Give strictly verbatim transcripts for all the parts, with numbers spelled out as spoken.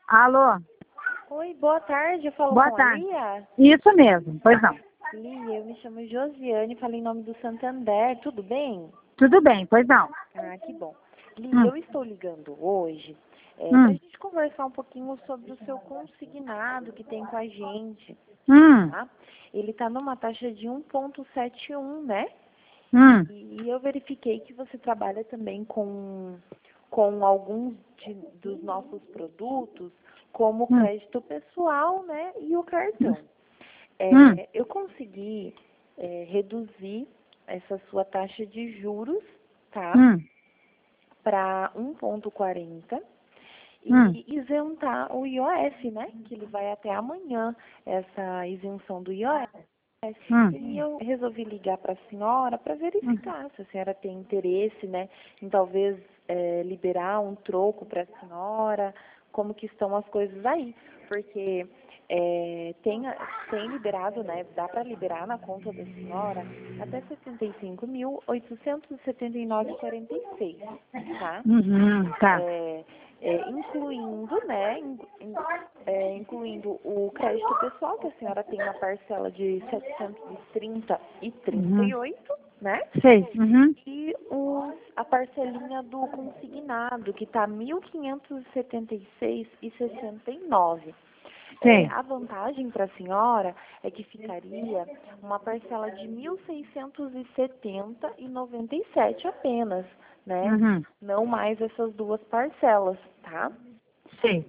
Alô? Oi, boa tarde, eu falo Boa com tarde. a Lia. Isso mesmo, pois não. Lia, eu me chamo Josiane, falei em nome do Santander, tudo bem? Tudo bem, pois não. Ah, que bom. Lia, Hum. eu estou ligando hoje é, para a Hum. gente conversar um pouquinho sobre o seu consignado que tem com a gente, Hum. tá? Ele está numa taxa de um vírgula setenta e um, né? Hum. E eu verifiquei que você trabalha também com, com alguns de, dos nossos produtos, como o Hum. crédito pessoal, né? E o cartão. É, Hum. eu consegui é, reduzir essa sua taxa de juros, tá? Hum. Para um vírgula quarenta e Hum. isentar o I O F, né? Que ele vai até amanhã, essa isenção do I O F. Hum. E eu resolvi ligar para a senhora para verificar se a senhora tem interesse, né, em talvez é, liberar um troco para a senhora, como que estão as coisas aí, porque é, tem, tem liberado, né, dá para liberar na conta da senhora até sessenta e cinco mil, oitocentos e setenta e nove reais e quarenta e seis centavos, tá? Uhum. Tá. É, é, incluindo, né, in, in, é, incluindo o crédito pessoal, que a senhora tem uma parcela de setecentos e trinta e trinta Uhum. e oito, né? Sei. Uhum. E o, a parcelinha do consignado, que está mil quinhentos e setenta e seis reais e sessenta e nove. É, Sei. a vantagem para a senhora é que ficaria uma parcela de mil seiscentos e setenta reais e noventa e sete centavos apenas, né? Uhum. Não mais essas duas parcelas, tá? Sei.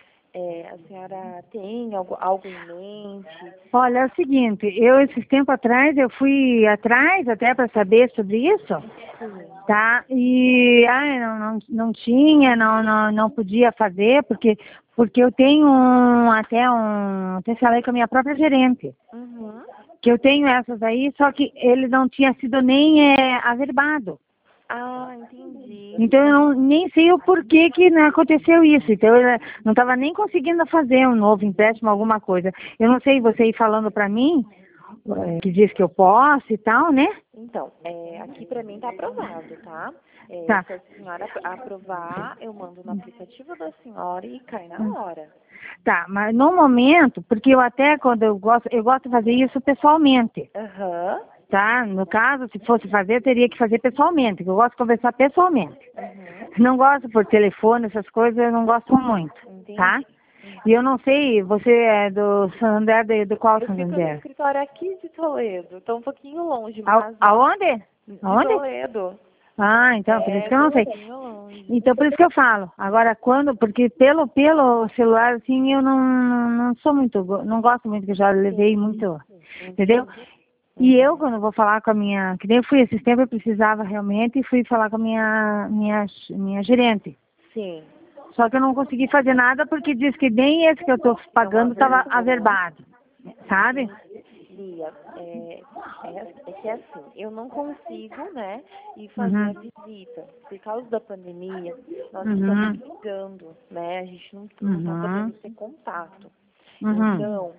É, a senhora tem algo, algo em mente? Olha, é o seguinte, eu esses tempo atrás, eu fui atrás até para saber sobre isso, Sim. tá? E ai, não, não, não tinha, não, não, não podia fazer, porque, porque eu tenho um, até um, até falei com a minha própria gerente, Uhum. que eu tenho essas aí, só que ele não tinha sido nem é, averbado. Ah, entendi. Então eu não, nem sei o porquê que não aconteceu isso. Então eu não estava nem conseguindo fazer um novo empréstimo, alguma coisa. Eu não sei, você ir falando para mim, é, que diz que eu posso e tal, né? Então, é, aqui para mim tá aprovado, tá? É, Tá. se a senhora apro- aprovar, eu mando no aplicativo da senhora e cai na hora. Tá, mas no momento, porque eu até quando eu gosto, eu gosto de fazer isso pessoalmente, Aham. tá? No caso, se fosse fazer, eu teria que fazer pessoalmente, porque eu gosto de conversar pessoalmente. Uhum. Não gosto por telefone, essas coisas, eu não gosto muito, tá? Entendi. Uhum. E eu não sei, você é do Santander, de- do qual Eu fico no Santander? escritório aqui de Toledo. Tô um pouquinho longe, A- mas Aonde? de Aonde? Toledo. Ah, então, por isso É que eu um não sei. pouquinho longe. Então, por isso que eu falo. Agora, quando, porque pelo, pelo celular, assim, eu não, não sou muito, go- não gosto muito, que eu já levei Sim. muito, entendeu? Entendi. E eu, Uhum. quando vou falar com a minha, que nem eu fui esses tempos, eu precisava realmente, e fui falar com a minha, minha, minha gerente. Sim. Só que eu não consegui fazer nada, porque diz que nem esse que eu estou Não pagando estava averbou. averbado, sabe? Lia, é, é, é que é assim, eu não consigo, né, ir fazer a Uhum, visita. Por causa da pandemia, nós estamos uhum, ligando, né? A gente não não está podendo uhum, ter contato. uhum. Então,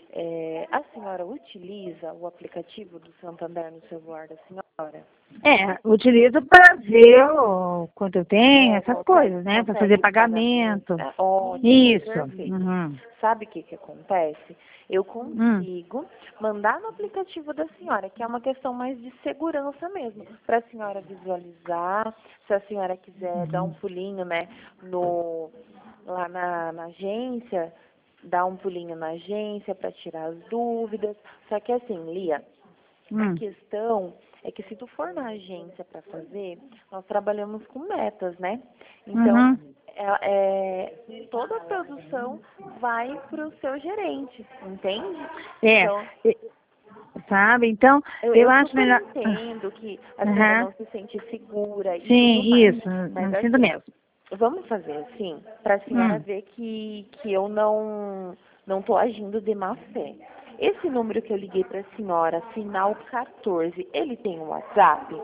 é, a senhora utiliza o aplicativo do Santander no celular da senhora? É, utilizo para ver o quanto eu tenho, É, essas consegue, coisas, né? Para fazer consegue os pagamentos. pagamento. É ótimo, Isso. perfeito. Uhum. Sabe o que que acontece? Eu Hum. consigo mandar no aplicativo da senhora, que é uma questão mais de segurança mesmo, para a senhora visualizar, se a senhora quiser dar um Uhum. pulinho, né, no, lá na, na agência, dar um pulinho na agência para tirar as dúvidas. Só que assim, Lia, a Hum. questão é que se tu for na agência para fazer, nós trabalhamos com metas, né? Então, Uhum. é, é, toda a produção vai para o seu gerente, entende? É, Então, e- sabe? Então, eu, eu eu acho super melhor. entendo que a senhora Uhum. não se sente segura e tudo Sim, mais, isso. mas Não sinto assim, mesmo. vamos fazer assim, para a senhora Hum. ver que, que eu não não estou agindo de má fé. Esse número que eu liguei para a senhora, final quatorze, ele tem um WhatsApp?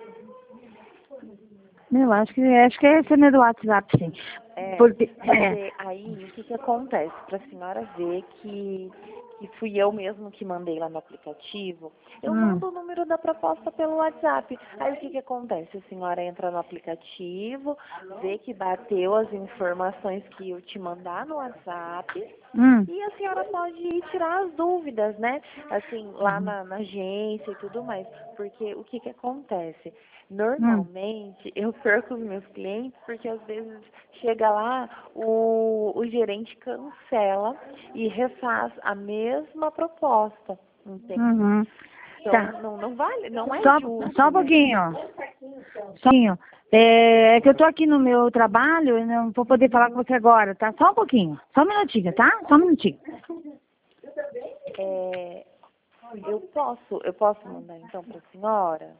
Eu acho que acho que esse é meu do WhatsApp, sim. É, Porque. É. porque aí o que que acontece? Para a senhora ver que, e fui eu mesmo que mandei lá no aplicativo, eu Hum. mando o número da proposta pelo WhatsApp. Aí o que que acontece? A senhora entra no aplicativo, vê que bateu as informações que eu te mandar no WhatsApp, Hum. e a senhora pode ir tirar as dúvidas, né? Assim, lá na, na agência e tudo mais. Porque o que que acontece? Hum. Normalmente, eu perco os meus clientes porque às vezes chega lá, o, o gerente cancela e refaz a mesma proposta, entende? Uhum. Então, Tá. não, não vale, não é Só, justo, só um né? pouquinho. Só um pouquinho. É, é que eu tô aqui no meu trabalho e não vou poder falar com você agora, tá? Só um pouquinho. Só um minutinho, tá? Só um minutinho. É, eu posso, eu posso mandar então para a senhora?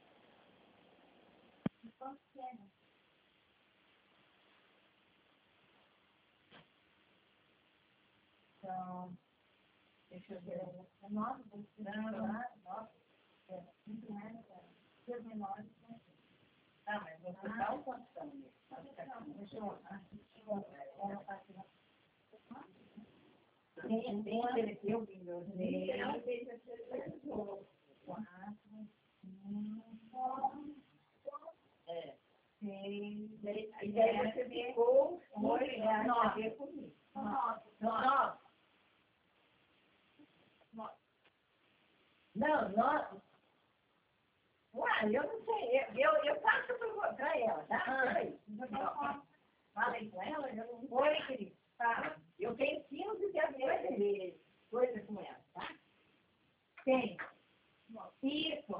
Não, não. Uai, eu não sei. Eu, eu, eu passo para ela, tá? Peraí. Falei com ela, eu não... Oi, querido. Tá. Eu tenho quinze de abril coisa com ela, tá? Tem. Isso.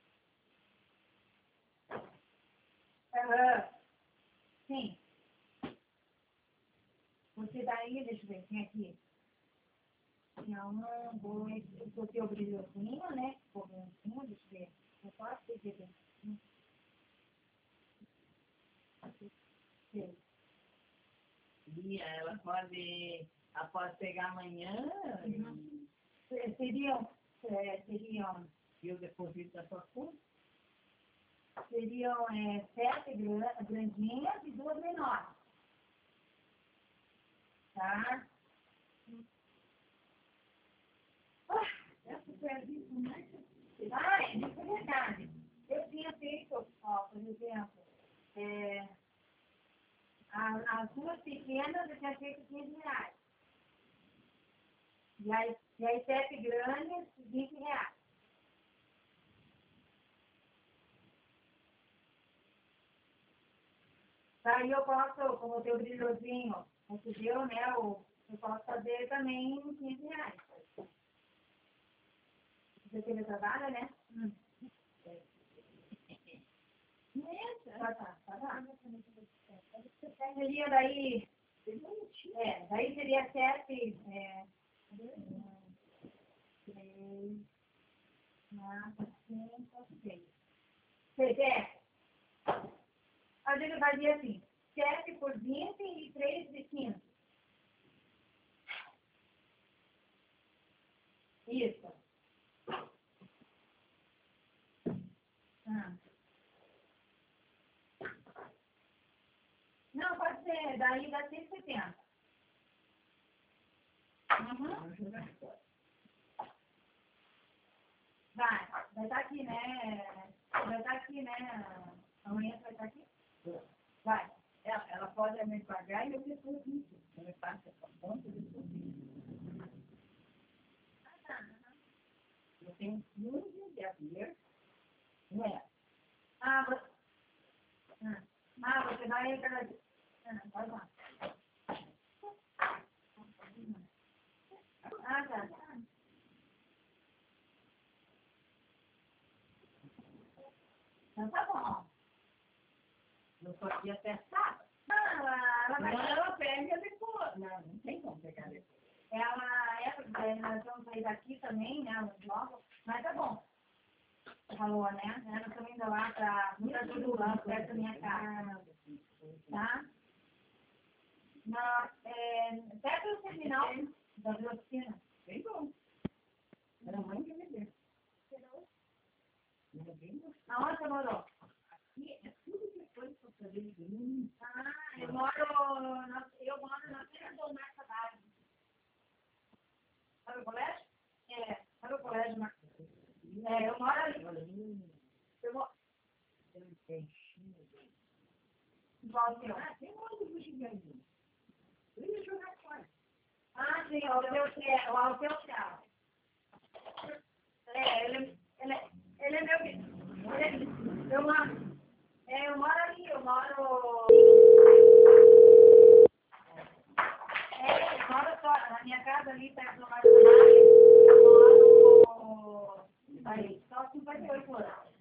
Aham. Sim. Você daí, deixa eu ver, tem aqui. Não, não, dois, eu botei o brilhozinho, né? O brilhozinho, deixa eu ver. Eu posso pedir bem. E ela pode, ela pode pegar amanhã. Uhum. Seriam, é, seriam, e o depósito da sua conta? Seriam é, sete grandinhas e duas menores. Tá? Ah, essa pergunta, né? Ah, é, isso é verdade. Eu tinha feito, ó, por exemplo, é, as, as duas pequenas eu tinha feito quinze reais. E aí, e aí sete grandes, vinte reais. Daí eu posso, como tem o brilhozinho, entendeu, né? Eu, eu posso fazer também quinze reais. Você teve trabalho, né? Hum. Tá, tá, tá, tá. Seria daí, é, daí seria sete, é, três, quatro, cinco, seis. Seis, é. A gente fazia assim, sete por vinte e três de quinze. Isso. Ah. Não, pode ser, daí dá cento e setenta. Uhum. Vai, vai estar aqui, né? Vai estar aqui, né? Amanhã você vai estar aqui? Vai. Ela, ela pode me pagar e eu depois isso. Eu me passo essa conta e depois isso. Ah, tá. Eu tenho quinze de abril. Não é? Ah, você... Ah, você vai... Ah, vai lá. Ah, tá. Então tá bom. Eu só ia testar. Ah, ela vai... Não, ela pega depois. Não, não tem como pegar depois. Ela é... Nós vamos sair daqui também, né? Logo. Mas tá bom. Falou, né? Nós estamos indo lá para tudo lá perto da minha casa. Tá? Na, é, perto do terminal da Vila Oficina. Bem bom. Era mãe que me deu. Aonde você morou? Aqui é tudo depois que eu fazer de Ah, eu moro, na, eu moro na frente do Mar Saudade. Sabe qual é? Qual que é? Ah, tem um outro bugiganguinho. Deixa eu jogar fora. Ah, sim, ó, o teu é, ó, o teu tchau. É, ele, ele, ele é meu filho. Ele, eu moro, é, eu moro ali, eu moro... É, eu moro fora, na minha casa ali, perto do Marco Mário, eu moro... Aí, só cinquenta e oito anos.